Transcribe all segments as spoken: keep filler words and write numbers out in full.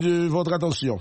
De votre attention.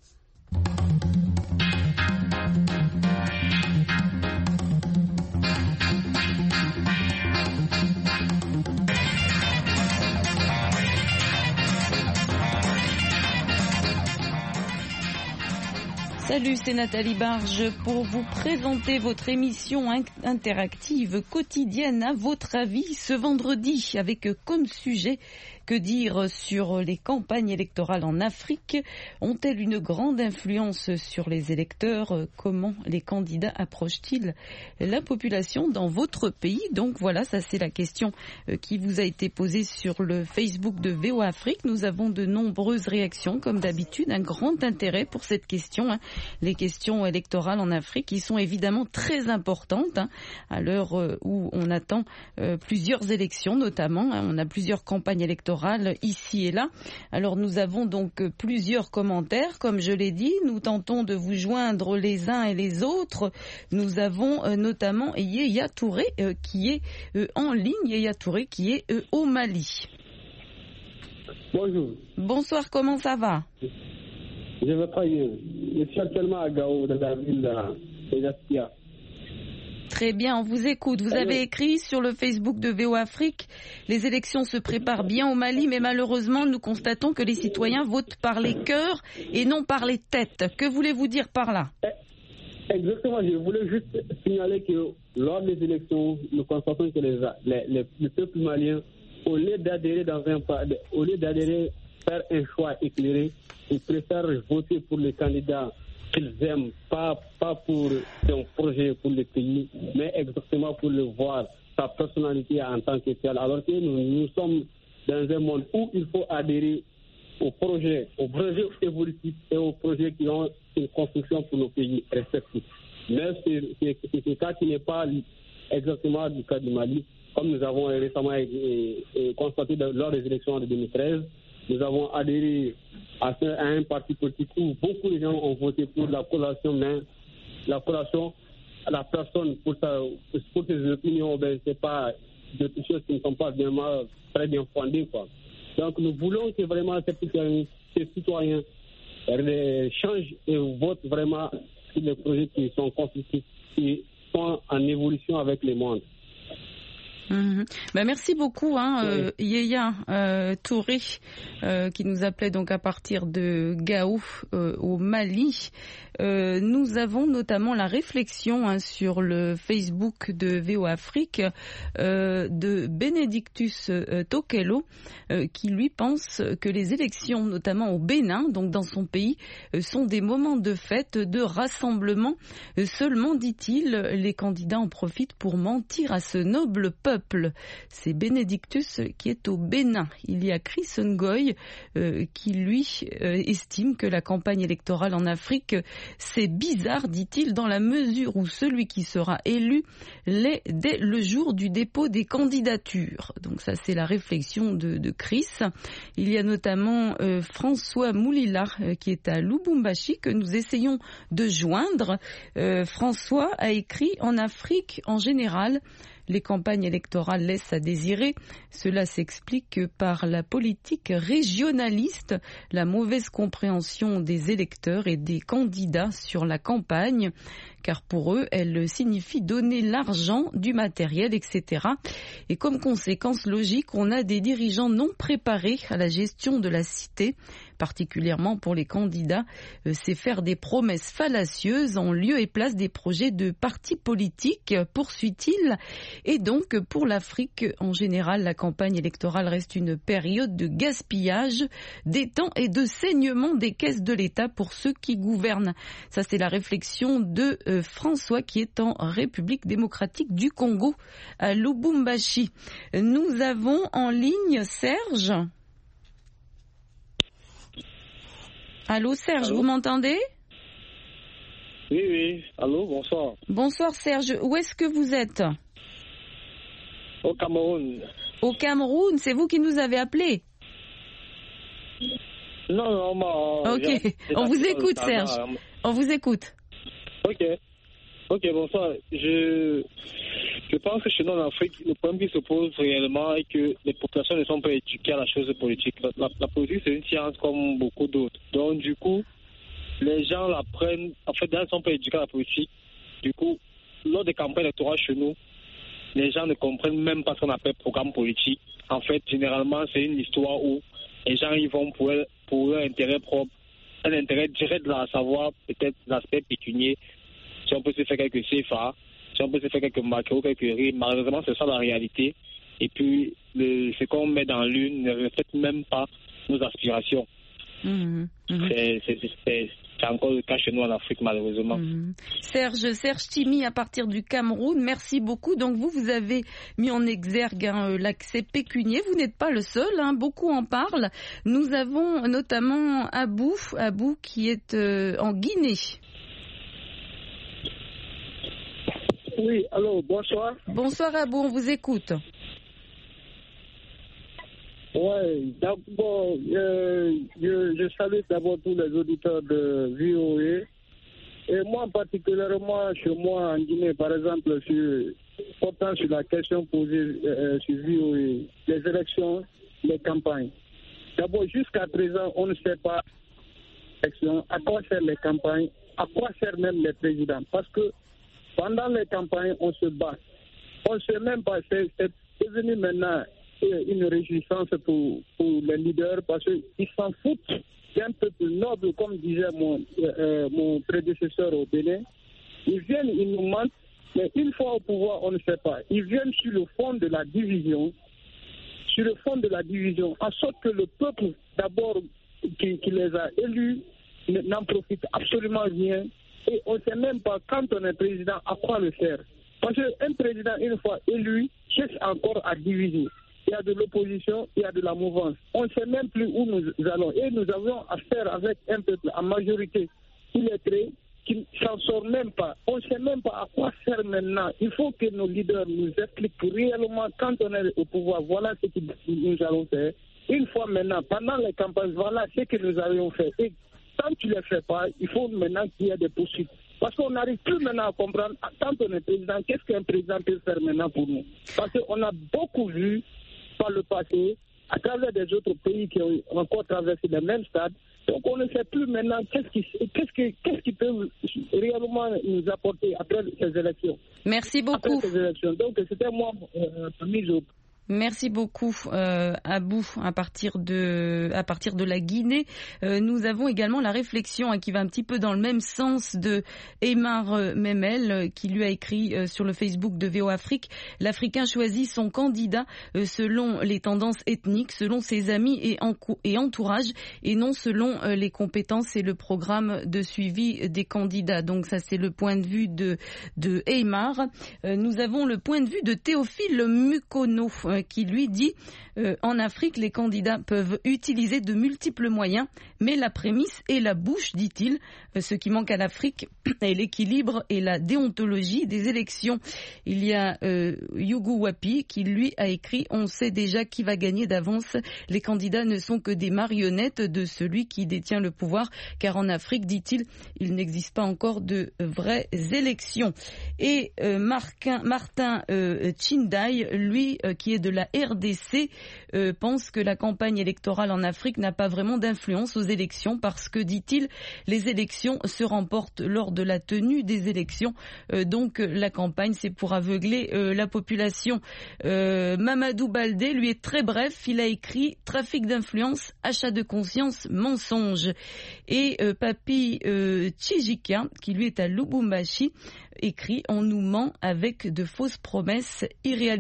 Salut, c'est Nathalie Barge pour vous présenter votre émission interactive quotidienne à votre avis ce vendredi avec comme sujet que dire sur les campagnes électorales en Afrique. Ont-elles une grande influence sur les électeurs? Comment les candidats approchent-ils la population dans votre pays? Donc voilà, ça c'est la question qui vous a été posée sur le Facebook de V O A Afrique. Nous avons de nombreuses réactions comme d'habitude, un grand intérêt pour cette question. Hein. Les questions électorales en Afrique qui sont évidemment très importantes hein, à l'heure où on attend euh, plusieurs élections notamment. Hein. On a plusieurs campagnes électorales ici et là. Alors nous avons donc plusieurs commentaires. Comme je l'ai dit, nous tentons de vous joindre les uns et les autres. Nous avons euh, notamment Yaya Touré euh, qui est euh, en ligne. Yaya Touré qui est euh, au Mali. Bonjour. Bonsoir, comment ça va? Je vais très bien. Je suis actuellement à Gao, dans la ville de Gaskia. Très bien, on vous écoute. Vous avez écrit sur le Facebook de V O A Afrique, les élections se préparent bien au Mali, mais malheureusement, nous constatons que les citoyens votent par les cœurs et non par les têtes. Que voulez-vous dire par là? Exactement, je voulais juste signaler que lors des élections, nous constatons que les, les, les, le peuple malien, au lieu d'adhérer dans un au lieu d'adhérer, faire un choix éclairé, ils préfèrent voter pour les candidats qu'ils aiment, pas, pas pour son projet pour le pays, mais exactement pour le voir, sa personnalité en tant que tel. Alors que nous, nous sommes dans un monde où il faut adhérer aux projets, aux projets évolutifs et aux projets qui ont une construction pour nos pays respectifs. Mais c'est, c'est, c'est ce cas qui n'est pas exactement du cas du Mali, comme nous avons récemment et, et constaté lors des élections de deux mille treize. Nous avons adhéré à un parti politique où beaucoup de gens ont voté pour la collation, mais la collation, la personne, pour, sa, pour ses opinions, ben, c'est pas des choses qui ne sont pas vraiment très bien fondées, quoi. Donc nous voulons que vraiment ces citoyens, ces citoyens changent et votent vraiment sur les projets qui sont constructifs, qui sont en évolution avec le monde. Mmh. Ben merci beaucoup, hein, oui. euh, Yaya euh, Touré, euh, qui nous appelait donc à partir de Gao euh, au Mali. Euh, nous avons notamment la réflexion hein, sur le Facebook de V O A Afrique euh, de Benedictus euh, Tokelo, euh, qui lui pense que les élections, notamment au Bénin, donc dans son pays, euh, sont des moments de fête, de rassemblement. Euh, seulement, dit-il, les candidats en profitent pour mentir à ce noble peuple. C'est Benedictus qui est au Bénin. Il y a Chris Ngoy euh, qui lui euh, estime que la campagne électorale en Afrique, c'est bizarre, dit-il, dans la mesure où celui qui sera élu l'est dès le jour du dépôt des candidatures. Donc ça, c'est la réflexion de, de Chris. Il y a notamment euh, François Moulila euh, qui est à Lubumbashi que nous essayons de joindre. Euh, François a écrit « En Afrique, en général, les campagnes électorales laissent à désirer. Cela s'explique par la politique régionaliste, la mauvaise compréhension des électeurs et des candidats sur la campagne, car pour eux, elle signifie donner l'argent, du matériel, et cetera. Et comme conséquence logique, on a des dirigeants non préparés à la gestion de la cité, particulièrement pour les candidats, euh, c'est faire des promesses fallacieuses en lieu et place des projets de partis politiques, poursuit-il. Et donc, pour l'Afrique, en général, la campagne électorale reste une période de gaspillage des temps et de saignement des caisses de l'État pour ceux qui gouvernent. Ça, c'est la réflexion de euh, François, qui est en République démocratique du Congo, à Lubumbashi. Nous avons en ligne Serge. Allô Serge, Allô vous m'entendez? Oui, oui. Allô, bonsoir. Bonsoir Serge, où est-ce que vous êtes? Au Cameroun. Au Cameroun, c'est vous qui nous avez appelé? Non, non, moi... Ok, on vous écoute Serge, on vous écoute. Ok, ok, bonsoir. Je... Je pense que chez nous en Afrique, le problème qui se pose réellement est que les populations ne sont pas éduquées à la chose politique. La, la, la politique, c'est une science comme beaucoup d'autres. Donc, du coup, les gens la prennent. En fait, les gens ne sont pas éduqués à la politique. Du coup, lors des campagnes électorales chez nous, les gens ne comprennent même pas ce qu'on appelle programme politique. En fait, généralement, c'est une histoire où les gens y vont pour, pour leur intérêt propre, un intérêt direct de la savoir, peut-être l'aspect pécunier, si on peut se faire quelques C F A, si on peut se faire quelques macros, quelques rimes. Malheureusement, c'est ça la réalité. Et puis, le, ce qu'on met dans l'une ne reflète même pas nos aspirations. Mmh, mmh. C'est, c'est, c'est, c'est encore le cas chez nous en Afrique, malheureusement. Mmh. Serge, Serge Timi, à partir du Cameroun, merci beaucoup. Donc vous, vous avez mis en exergue hein, l'accès pécunier. Vous n'êtes pas le seul, hein, beaucoup en parlent. Nous avons notamment Abou, Abou qui est euh, en Guinée. Oui, allô, bonsoir. Bonsoir Abou, on vous écoute. Oui, d'abord, euh, je, je salue d'abord tous les auditeurs de V O A. Et moi, particulièrement, chez moi en Guinée, par exemple, sur, portant sur la question posée euh, sur V O A, les élections, les campagnes. D'abord, jusqu'à présent, on ne sait pas à quoi servent les campagnes, à quoi servent même les présidents. Parce que pendant les campagnes, on se bat. On ne sait même pas, c'est, c'est devenu maintenant une réjouissance pour, pour les leaders parce qu'ils s'en foutent d'un peuple noble, comme disait mon, euh, mon prédécesseur au Bénin. Ils viennent, ils nous mentent, mais une fois au pouvoir, on ne sait pas. Ils viennent sur le fond de la division, sur le fond de la division, en sorte que le peuple, d'abord, qui, qui les a élus, n'en profite absolument rien. Et on ne sait même pas, quand on est président, à quoi le faire. Parce qu'un président, une fois élu, cherche encore à diviser. Il y a de l'opposition, il y a de la mouvance. On ne sait même plus où nous allons. Et nous avons affaire avec un peuple en majorité illettré qui ne s'en sort même pas. On ne sait même pas à quoi faire maintenant. Il faut que nos leaders nous expliquent réellement quand on est au pouvoir. Voilà ce que nous allons faire. Une fois maintenant, pendant les campagnes, voilà ce que nous avions fait. Et tant que tu ne le fais pas, il faut maintenant qu'il y ait des poursuites. Parce qu'on n'arrive plus maintenant à comprendre, tant qu'on est président, qu'est-ce qu'un président peut faire maintenant pour nous. Parce qu'on a beaucoup vu par le passé, à travers des autres pays qui ont encore traversé les mêmes stades. Donc on ne sait plus maintenant qu'est-ce qui, qu'est-ce qui, qu'est-ce qui peut réellement nous apporter après ces élections. Merci beaucoup. Après ces élections. Donc c'était moi euh, mise au Merci beaucoup euh, Abou à partir de à partir de la Guinée. Euh, nous avons également la réflexion hein, qui va un petit peu dans le même sens de Aymar Memel euh, qui lui a écrit euh, sur le Facebook de V O Afrique. L'Africain choisit son candidat euh, selon les tendances ethniques, selon ses amis et, en, et entourage et non selon euh, les compétences et le programme de suivi des candidats. Donc ça c'est le point de vue de de Aymar. Euh, nous avons le point de vue de Théophile Mukono euh, qui lui dit euh, en Afrique, les candidats peuvent utiliser de multiples moyens, mais la prémisse est la bouche, dit-il. Euh, ce qui manque à l'Afrique est l'équilibre et la déontologie des élections. Il y a euh, Yugu Wapi qui lui a écrit « On sait déjà qui va gagner d'avance. Les candidats ne sont que des marionnettes de celui qui détient le pouvoir, car en Afrique, dit-il, il n'existe pas encore de vraies élections. » Et euh, Martin, Martin euh, Chindai, lui, euh, qui est de la R D C, euh, pense que la campagne électorale en Afrique n'a pas vraiment d'influence aux élections parce que, dit-il, les élections se remportent lors de la tenue des élections. Euh, donc la campagne, c'est pour aveugler euh, la population. Euh, Mamadou Baldé, lui, est très bref. Il a écrit « Trafic d'influence, achat de conscience, mensonge ». Et euh, Papi euh, Tchijika, qui lui est à Lubumbashi, écrit « On nous ment avec de fausses promesses irréalisables ».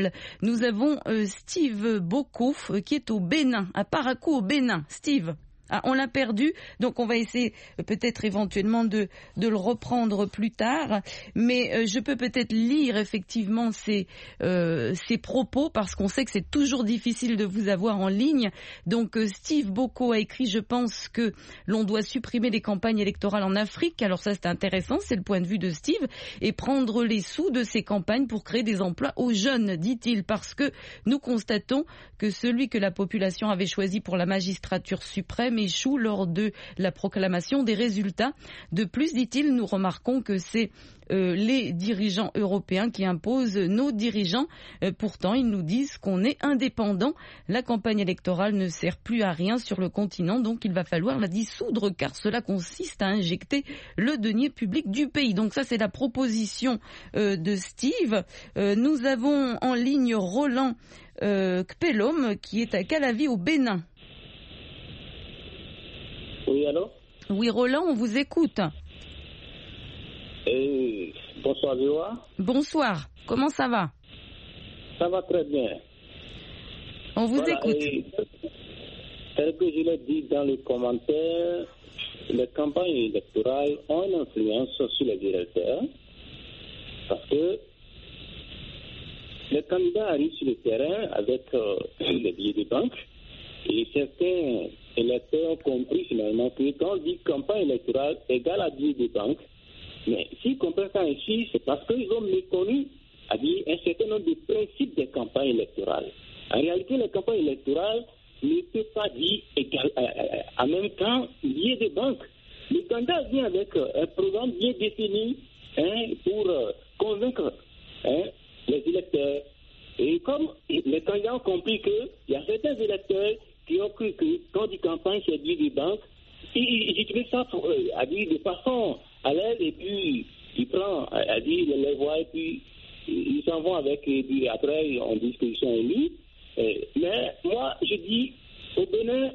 Nous avons euh, Steve Boko euh, qui est au Bénin, à Parakou au Bénin. Steve, ah, on l'a perdu, donc on va essayer euh, peut-être éventuellement de, de le reprendre plus tard. Mais euh, je peux peut-être lire effectivement ces, euh, ces propos parce qu'on sait que c'est toujours difficile de vous avoir en ligne. Donc euh, Steve Boko a écrit « Je pense que l'on doit supprimer les campagnes électorales en Afrique ». Alors ça c'est intéressant, c'est le point de vue de Steve. Et prendre les sous de ces campagnes pour créer des emplois aux jeunes, dit-il, parce que nous constatons que celui que la population avait choisi pour la magistrature suprême échoue lors de la proclamation des résultats. De plus, dit-il, nous remarquons que c'est Euh, les dirigeants européens qui imposent nos dirigeants. Euh, pourtant, ils nous disent qu'on est indépendant. La campagne électorale ne sert plus à rien sur le continent, donc il va falloir la dissoudre car cela consiste à injecter le denier public du pays. Donc ça, c'est la proposition euh, de Steve. Euh, nous avons en ligne Roland euh, Kpelom qui est à Calavi au Bénin. Oui, allô? Oui, Roland, on vous écoute. Et bonsoir, Joa. Bonsoir, comment ça va? Ça va très bien. On vous voilà, écoute. Et, tel que je l'ai dit dans le commentaire, les campagnes électorales ont une influence sur les électeurs parce que les candidats arrivent sur le terrain avec euh, les billets de banque et certains électeurs ont compris finalement que quand on dit campagne électorale égale à billets de banque, mais s'ils comprennent ça ainsi, c'est parce qu'ils ont méconnu à dire un certain nombre de principes des campagnes électorales. En réalité, les campagnes électorales ne peuvent pas dire égal, euh, euh, en même temps lié de banque. Le candidat vient avec euh, un programme bien défini hein, pour euh, convaincre hein, les électeurs. Et comme les candidats ont compris qu'il y a certains électeurs qui ont cru que quand on dit campagne, c'est lié de banque, ils, ils utilisent ça pour, euh, à dire de façon à l'aise et puis ils prennent à dire les voix et puis ils s'en vont avec et puis après on dit qu'ils sont élus. Mais moi je dis au Bénin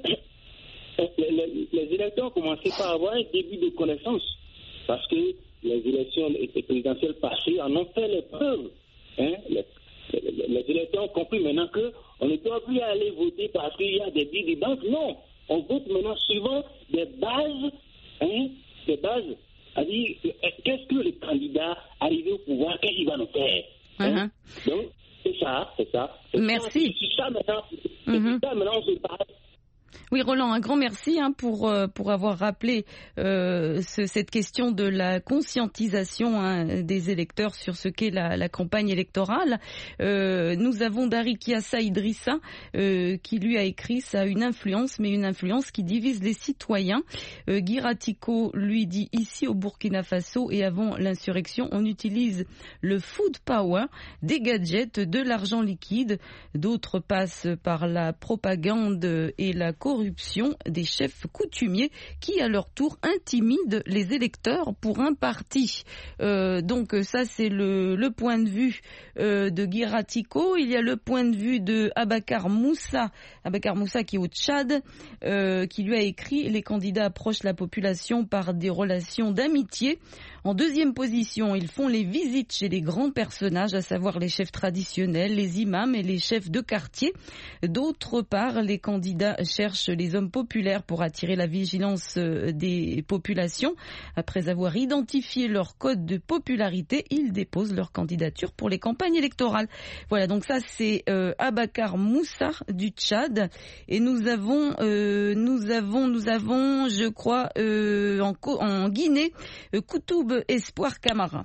les, les, les électeurs ont commencé par avoir un début de connaissance parce que les élections présidentielles passées en ont fait les preuves. Hein? Les, les, les électeurs ont compris maintenant qu'on ne peut plus aller voter parce qu'il y a des billets de banque. Non, on vote maintenant suivant des bases, hein, des bases. C'est-à-dire, qu'est-ce que le candidat arrivé au pouvoir, qu'est-ce qu'il va nous faire hein? uh-huh. Donc, c'est ça, c'est ça. C'est merci. C'est ça maintenant, c'est uh-huh. ça maintenant on se parle. Oui, Roland, un grand merci hein, pour pour avoir rappelé euh, ce, cette question de la conscientisation hein, des électeurs sur ce qu'est la, la campagne électorale. Euh, nous avons Darikiassa Idrissa euh, qui lui a écrit ça a une influence, mais une influence qui divise les citoyens. Euh, Guy Ratiko lui dit ici au Burkina Faso et avant l'insurrection, on utilise le food power, des gadgets, de l'argent liquide. D'autres passent par la propagande et la corruption des chefs coutumiers qui, à leur tour, intimident les électeurs pour un parti. Euh, donc ça, c'est le, le point de vue euh, de Guy Ratiko. Il y a le point de vue de Abakar Moussa, Abakar Moussa qui est au Tchad, euh, qui lui a écrit « Les candidats approchent la population par des relations d'amitié ». En deuxième position, ils font les visites chez les grands personnages, à savoir les chefs traditionnels, les imams et les chefs de quartier. D'autre part, les candidats cherchent les hommes populaires pour attirer la vigilance des populations. Après avoir identifié leur code de popularité, ils déposent leur candidature pour les campagnes électorales. Voilà, donc ça c'est euh, Abakar Moussa du Tchad. Et nous avons, euh, nous avons, nous avons, je crois, euh, en, en Guinée, euh, Koutoub Espoir Camara.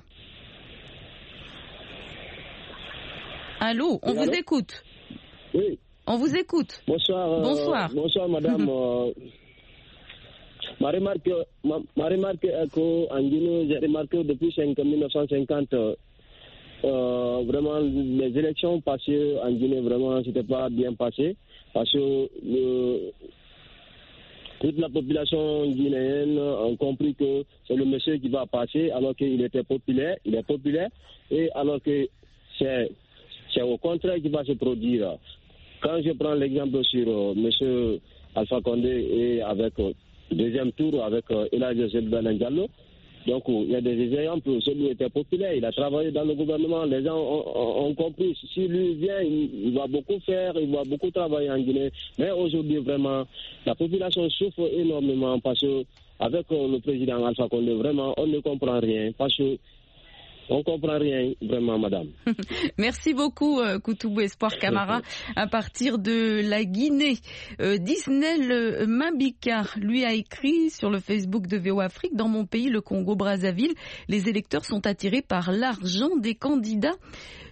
Allô, on oui, vous allô? écoute. Oui. On vous écoute. Bonsoir. Euh, bonsoir. Bonsoir, madame. euh, ma remarque, ma, ma remarque est qu'en Guinée, j'ai remarqué depuis mille neuf cent cinquante, euh, vraiment, les élections passées en Guinée, vraiment, c'était pas bien passé. Parce que le. Toute la population guinéenne a compris que c'est le monsieur qui va passer alors qu'il était populaire, il est populaire, et alors que c'est, c'est au contraire qui va se produire. Quand je prends l'exemple sur euh, monsieur Alpha Condé et avec le euh, deuxième tour avec euh, Elijah Sebdan Diallo, donc il y a des exemples, celui était populaire, il a travaillé dans le gouvernement, les gens ont, ont, ont compris, si lui vient, il, il va beaucoup faire, il va beaucoup travailler en Guinée, mais aujourd'hui vraiment, la population souffre énormément parce que avec euh, le président Alpha Condé, vraiment, on ne comprend rien, parce que on ne comprend rien, vraiment, madame. Merci beaucoup, euh, Koutoubou Espoir Camara. À partir de la Guinée, euh, Disney Mabika lui a écrit sur le Facebook de V O Afrique, dans mon pays, le Congo-Brazzaville, les électeurs sont attirés par l'argent des candidats.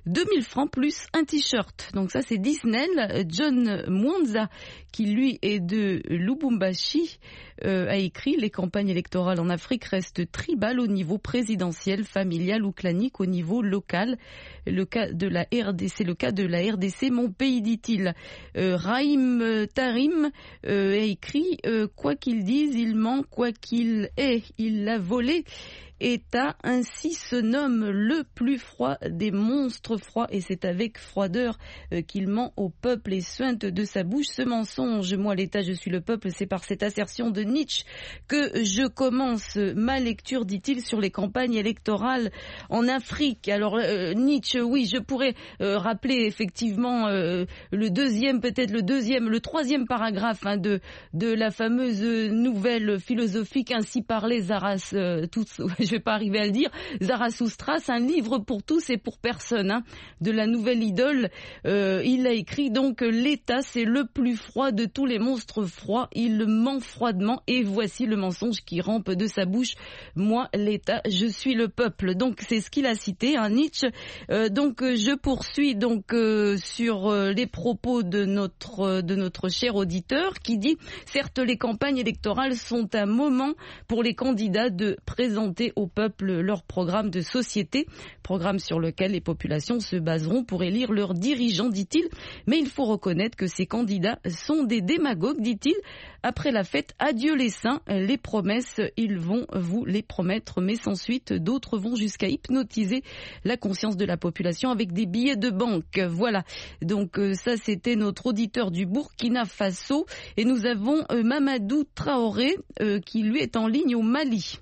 deux mille francs plus un t-shirt. Donc ça c'est Disney. John Mwanza, qui lui est de Lubumbashi, euh, a écrit « Les campagnes électorales en Afrique restent tribales au niveau présidentiel, familial ou clanique au niveau local. Le cas de la R D C, le cas de la R D C, mon pays, dit-il. Euh, Raïm Tarim euh, a écrit euh, « Quoi qu'il dise, il ment, quoi qu'il ait, il l'a volé. » État, ainsi se nomme le plus froid des monstres froids, et c'est avec froideur euh, qu'il ment au peuple et suinte de sa bouche ce mensonge. Moi, l'État, je suis le peuple, c'est par cette assertion de Nietzsche que je commence ma lecture, dit-il, sur les campagnes électorales en Afrique. Alors, euh, Nietzsche, oui, je pourrais euh, rappeler effectivement euh, le deuxième, peut-être le deuxième, le troisième paragraphe hein, de, de la fameuse nouvelle philosophique Ainsi parlait Zaras, euh, tout, je vais pas arriver à le dire, Zarathustra, un livre pour tous et pour personne, hein, de la nouvelle idole. Euh, il a écrit donc l'État, c'est le plus froid de tous les monstres froids. Il ment froidement et voici le mensonge qui rampe de sa bouche. Moi, l'État, je suis le peuple. Donc c'est ce qu'il a cité, hein, Nietzsche. Euh, donc je poursuis donc euh, sur euh, les propos de notre euh, de notre cher auditeur qui dit certes les campagnes électorales sont un moment pour les candidats de présenter au peuple leur programme de société, programme sur lequel les populations se baseront pour élire leurs dirigeants, dit-il. Mais il faut reconnaître que ces candidats sont des démagogues, dit-il. Après la fête, adieu les saints, les promesses, ils vont vous les promettre, mais sans suite, d'autres vont jusqu'à hypnotiser la conscience de la population avec des billets de banque. Voilà, donc euh, ça c'était notre auditeur du Burkina Faso, et nous avons euh, Mamadou Traoré euh, qui lui est en ligne au Mali.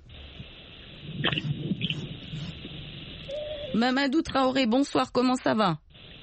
Mamadou Traoré, bonsoir, comment ça va?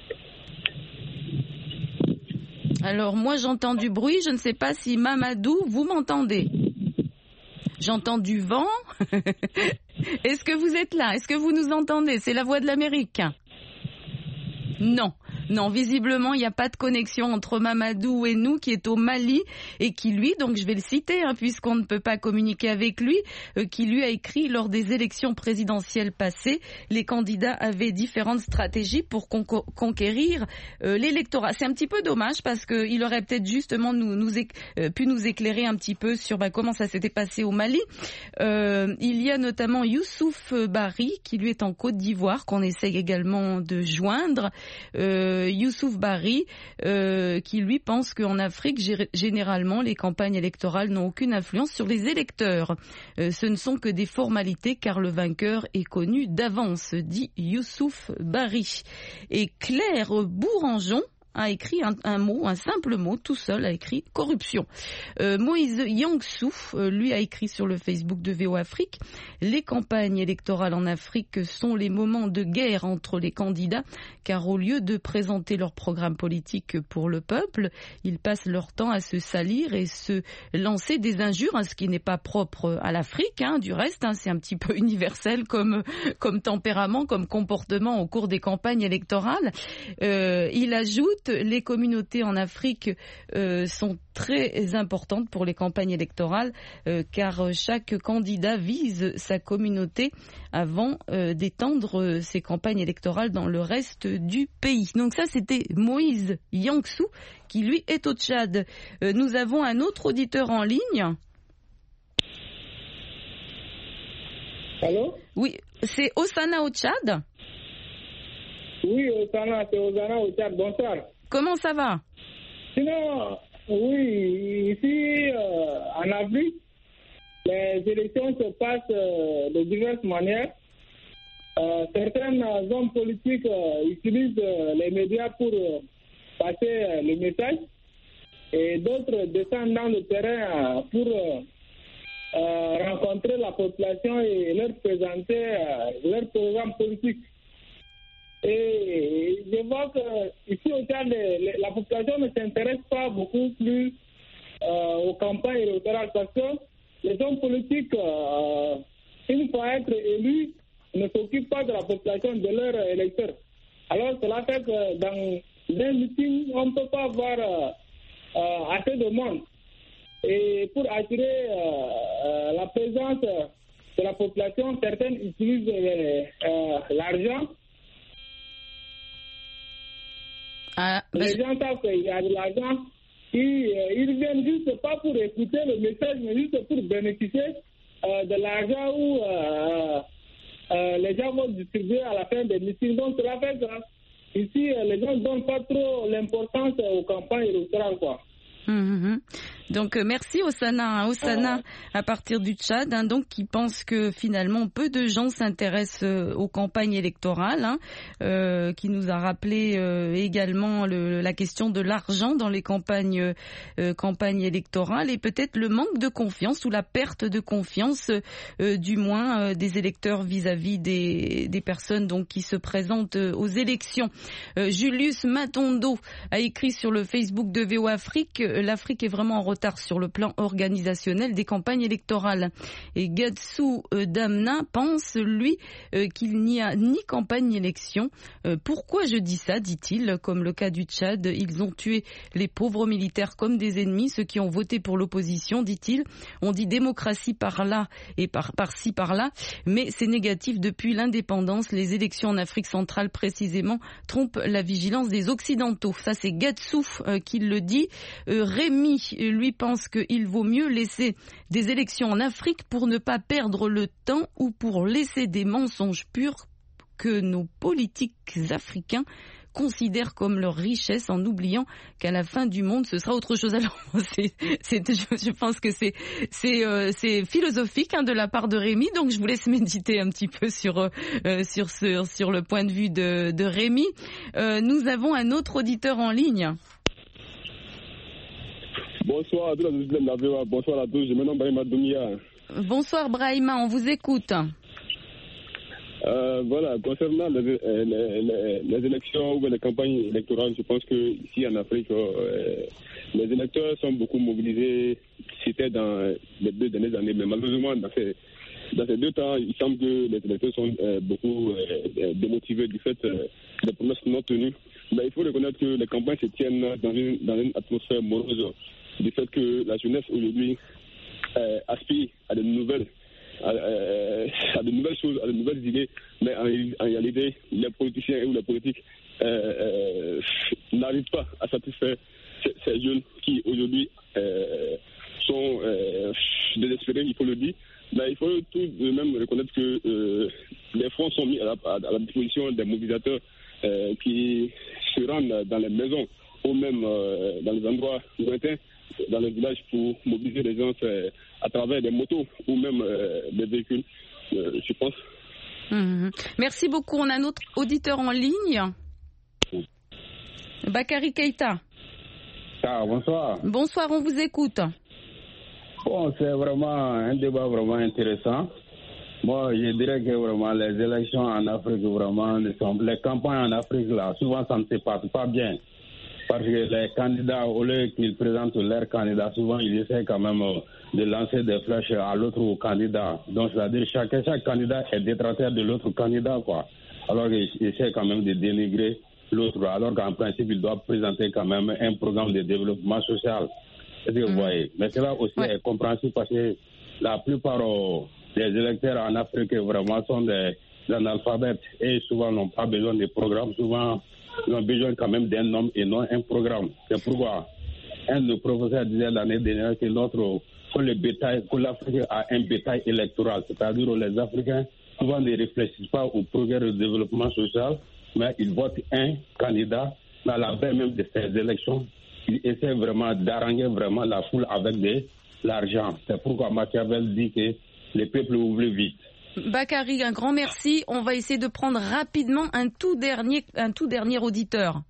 Alors moi j'entends du bruit, je ne sais pas si Mamadou, vous m'entendez? J'entends du vent. Est-ce que vous êtes là? Est-ce que vous nous entendez? C'est la voix de l'Amérique. Non. Non, visiblement, il n'y a pas de connexion entre Mamadou et nous, qui est au Mali, et qui, lui, donc je vais le citer, hein, puisqu'on ne peut pas communiquer avec lui, euh, qui lui a écrit lors des élections présidentielles passées, les candidats avaient différentes stratégies pour con- conquérir euh, l'électorat. C'est un petit peu dommage, parce qu'il aurait peut-être justement nous, nous éc- euh, pu nous éclairer un petit peu sur bah, comment ça s'était passé au Mali. Euh, il y a notamment Youssouf Bari, qui lui est en Côte d'Ivoire, qu'on essaye également de joindre. Euh, Youssouf Bari, euh, qui lui pense qu'en Afrique, g- généralement, les campagnes électorales n'ont aucune influence sur les électeurs. Euh, ce ne sont que des formalités car le vainqueur est connu d'avance, dit Youssouf Bari. Et Claire Bourangeon a écrit un, un mot, un simple mot, tout seul, a écrit corruption. Euh, Moïse Yangsou, euh, lui, a écrit sur le Facebook de V O Afrique, les campagnes électorales en Afrique sont les moments de guerre entre les candidats, car au lieu de présenter leur programme politique pour le peuple, ils passent leur temps à se salir et se lancer des injures, hein, ce qui n'est pas propre à l'Afrique, hein, du reste, hein, c'est un petit peu universel comme, comme tempérament, comme comportement au cours des campagnes électorales. Euh, il ajoute les communautés en Afrique euh, sont très importantes pour les campagnes électorales euh, car chaque candidat vise sa communauté avant euh, d'étendre ses campagnes électorales dans le reste du pays. Donc ça, c'était Moïse Yangsou qui, lui, est au Tchad. Euh, nous avons un autre auditeur en ligne. Allô? Oui, c'est Osana au Tchad. Oui, Osana, c'est Osana au Tchad. Bonsoir. Comment ça va? Sinon, oui, ici, euh, en Afrique, les élections se passent euh, de diverses manières. Euh, certains hommes politiques euh, utilisent euh, les médias pour euh, passer euh, le message et d'autres descendent dans le terrain pour euh, euh, rencontrer la population et leur présenter euh, leur programme politique. Et je vois que ici au Tchad, la population ne s'intéresse pas beaucoup plus euh, aux campagnes électorales parce que les hommes politiques, euh, une fois être élus, ne s'occupent pas de la population, de leurs électeurs. Alors cela fait que dans les meetings, on ne peut pas avoir euh, euh, assez de monde. Et pour attirer euh, euh, la présence de la population, certaines utilisent euh, euh, l'argent Ah, bah les je... gens savent qu'il y a de l'argent. Ils, euh, ils viennent juste pas pour écouter le message, mais juste pour bénéficier euh, de l'argent où euh, euh, les gens vont distribuer à la fin des meetings. Donc, cela fait que ici, euh, les gens ne donnent pas trop l'importance aux campagnes électorales, quoi. Mmh, mmh. Donc euh, merci Osana, hein, Osana à partir du Tchad, hein, donc qui pense que finalement peu de gens s'intéressent euh, aux campagnes électorales, hein, euh, qui nous a rappelé euh, également le, la question de l'argent dans les campagnes euh, campagnes électorales et peut-être le manque de confiance ou la perte de confiance euh, du moins euh, des électeurs vis-à-vis des, des personnes donc qui se présentent euh, aux élections. Euh, Julius Matondo a écrit sur le Facebook de V O Afrique, euh, l'Afrique est vraiment en retard sur le plan organisationnel des campagnes électorales. Et Gatsou euh, Damna pense, lui, euh, qu'il n'y a ni campagne ni élection. Euh, pourquoi je dis ça, dit-il, comme le cas du Tchad, ils ont tué les pauvres militaires comme des ennemis, ceux qui ont voté pour l'opposition, dit-il. On dit démocratie par là et par, par-ci, par-là, mais c'est négatif depuis l'indépendance. Les élections en Afrique centrale, précisément, trompent la vigilance des Occidentaux. Ça, c'est Gatsou euh, qui le dit. Euh, Rémi, lui, pense qu'il vaut mieux laisser des élections en Afrique pour ne pas perdre le temps ou pour laisser des mensonges purs que nos politiques africains considèrent comme leur richesse en oubliant qu'à la fin du monde ce sera autre chose. Alors c'est, c'est, je, je pense que c'est, c'est, euh, c'est philosophique hein, de la part de Rémi, donc je vous laisse méditer un petit peu sur, euh, sur, ce, sur le point de vue de, de Rémi. Euh, nous avons un autre auditeur en ligne. Bonsoir à tous les auditeurs de la V O A. Bonsoir à tous. Je me nomme Brahima Doumia. Bonsoir Brahima, on vous écoute. Euh, voilà, concernant les, les, les, les élections ou les campagnes électorales, je pense qu'ici en Afrique, euh, les électeurs sont beaucoup mobilisés. C'était dans les deux dernières années, mais malheureusement, dans ces, dans ces deux temps, il semble que les électeurs sont euh, beaucoup euh, démotivés du fait euh, des promesses non tenues. Mais il faut reconnaître que les campagnes se tiennent dans une, dans une atmosphère morose, du fait que la jeunesse aujourd'hui euh, aspire à de nouvelles à, euh, à de nouvelles choses, à de nouvelles idées, mais en, en réalité, les politiciens ou les politiques euh, euh, n'arrivent pas à satisfaire ces, ces jeunes qui aujourd'hui euh, sont euh, désespérés, il faut le dire. Mais il faut tout de même reconnaître que euh, les fonds sont mis à la, à la disposition des mobilisateurs euh, qui se rendent dans les maisons ou même euh, dans les endroits lointains, dans les villages pour mobiliser les gens euh, à travers des motos ou même euh, des véhicules, euh, je pense. Mmh. Merci beaucoup. On a notre auditeur en ligne. Bakary Keïta. Ah, bonsoir. Bonsoir, on vous écoute. Bon, c'est vraiment un débat vraiment intéressant. Moi, je dirais que vraiment les élections en Afrique, vraiment, les campagnes en Afrique, là, souvent ça ne se passe pas bien. Parce que les candidats, au lieu qu'ils présentent leurs candidats, souvent ils essaient quand même de lancer des flèches à l'autre candidat. Donc, c'est-à-dire que chaque, chaque candidat est détracteur de l'autre candidat, quoi. Alors qu'ils essaient quand même de dénigrer l'autre, alors qu'en principe, ils doivent présenter quand même un programme de développement social. C'est ce que vous voyez. Mais cela aussi ouais. est compréhensible parce que la plupart euh, des électeurs en Afrique vraiment sont des, des analphabètes et souvent n'ont pas besoin de programmes. Souvent, ils ont besoin quand même d'un homme et non un programme. C'est pourquoi un de nos professeurs disait l'année dernière que notre que le bétail, que l'Afrique a un bétail électoral. C'est-à-dire que les Africains souvent ne réfléchissent pas au progrès de développement social, mais ils votent un candidat dans la veille même de ces élections. Ils essaient vraiment d'arranger vraiment la foule avec de l'argent. C'est pourquoi Machiavel dit que les peuples oublient vite. Bakary, un grand merci. On va essayer de prendre rapidement un tout dernier, un tout dernier auditeur.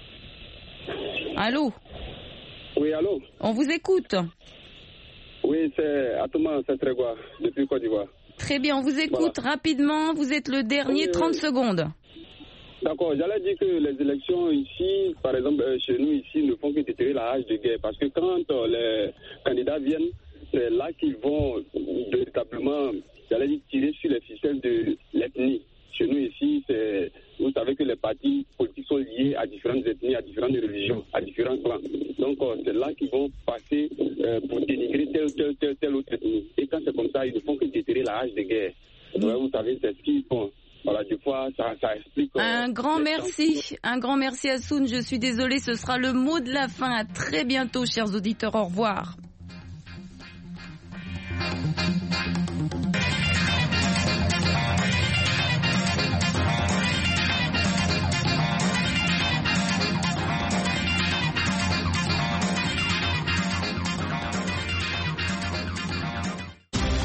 Allô? Oui, allô? On vous écoute. Oui, c'est Atouma, c'est Trégua, depuis Côte d'Ivoire. Très bien, on vous écoute voilà. rapidement. Vous êtes le dernier, oui, trente secondes. D'accord, j'allais dire que les élections ici, par exemple, chez nous ici, ne font que déterrer la hache de guerre. Parce que quand les candidats viennent, c'est là qu'ils vont véritablement, j'allais dire, tirer sur les ficelles de l'ethnie. Chez nous ici, c'est, vous savez que les partis politiques sont liés à différentes ethnies, à différentes religions, à différents clans. Donc, c'est là qu'ils vont passer euh, pour dénigrer telle, telle, telle, telle autre ethnie. Et quand c'est comme ça, ils ne font que déterrer la hache de guerre. Mmh. Ouais, vous savez, c'est ce qu'ils font. Voilà, des fois, ça, ça explique... Euh, un grand merci, temps. un grand merci Hassoun. Je suis désolée, ce sera le mot de la fin. À très bientôt, chers auditeurs. Au revoir.